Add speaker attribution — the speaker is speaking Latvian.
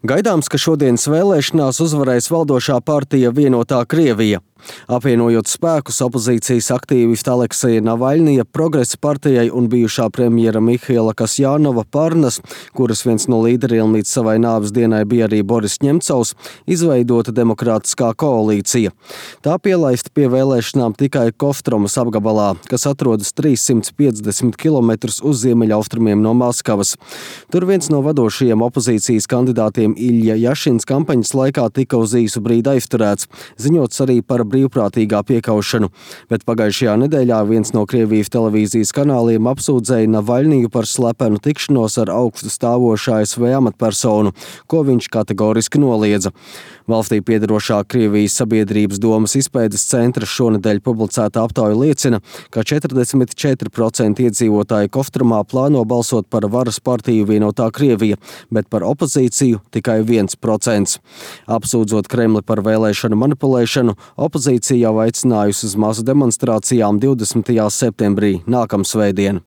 Speaker 1: Gaidāms, ka šodienas vēlēšanās uzvarēs valdošā partija Vienotā Krievija. Apvienojot spēkus, opozīcijas aktīvista Aleksija Navaļnija, Progresa partijai un bijušā premjera Mihaila Kasjānova Parnas, kuras viens no līderiem līdz savai nāves dienai bija arī Boris Ņemcovs, izveidota demokrātiskā koalīcija. Tā pielaista pie vēlēšanām tikai Kostromas apgabalā, kas atrodas 350 km uz ziemeļaustrumiem no Maskavas. Tur viens no vadošajiem opozīcijas kandidātiem Iļja Jašins kampaņas laikā tika uz īsu brīdi aizturēts, ziņots arī par brīvprātīgā piekaušanu, bet pagājušajā nedēļā viens no Krievijas televīzijas kanāliem apsūdzēja Navaļniju par slepenu tikšanos ar augstu stāvošu ASV amatpersonu, ko viņš kategoriski noliedza. Valstī piederošā Krievijas sabiedrības domas izpētes centra šonedēļ publicēta aptauja liecina, ka 44% iedzīvotāji Kostromā plāno balsot par varas partiju Vienotā Krievija, bet par opozīciju tikai 1%. Apsūdzot Kremli par vēlēšanu manipulēšanu, opozīcija jau aicinājusi uz masu demonstrācijām 20. septembrī nākamsvētdien.